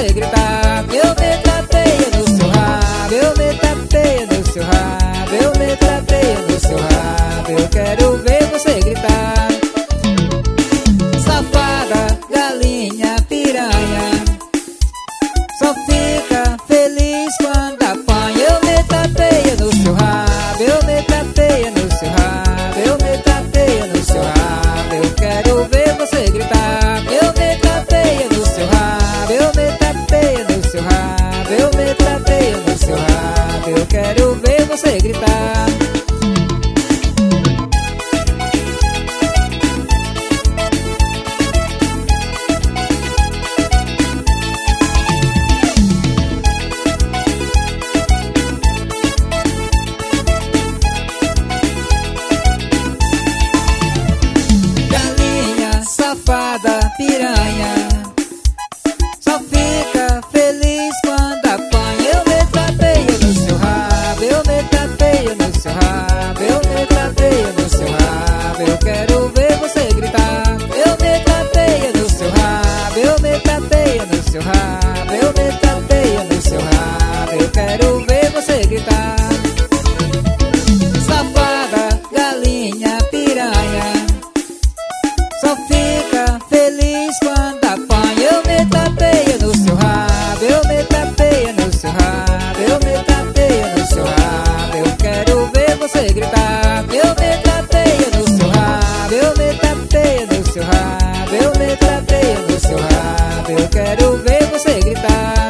você gritar. Eu me tapeio no seu rabo, eu me tapeio no seu rabo, eu me tapeio no seu rabo. Eu quero ver você gritar. Safada, galinha, piranha, só fica feliz quando apanha. Eu me tapeio no seu rabo, eu me tapeio no seu rabo, eu me tapeio no seu rabo. Eu quero ver você gritar. Eu me tapeio no seu rabo, eu me tapeio no seu rabo, eu me tapeio no seu rabo. Eu quero ver você gritar. Safada, piranha, só fica feliz quando apanha. Eu me tapeio no seu rabo, eu me tapeio no seu rabo, eu me tapeio no seu rabo. Eu quero ver você gritar. Eu me tapeio no seu rabo, eu me tapeio no seu rabo, eu me tapeio no seu rabo. Eu quero ver você gritar. Safada, galinha, piranha, só fica feliz quando apanha. Eu me tapeio no seu rabo, eu me tapeio no seu rabo, eu me tapeio no seu rabo. Eu quero ver você gritar. Eu me tapeio no seu rabo, eu me tapeio no seu rabo, eu me tapeio no seu rabo. Eu quero ver você gritar.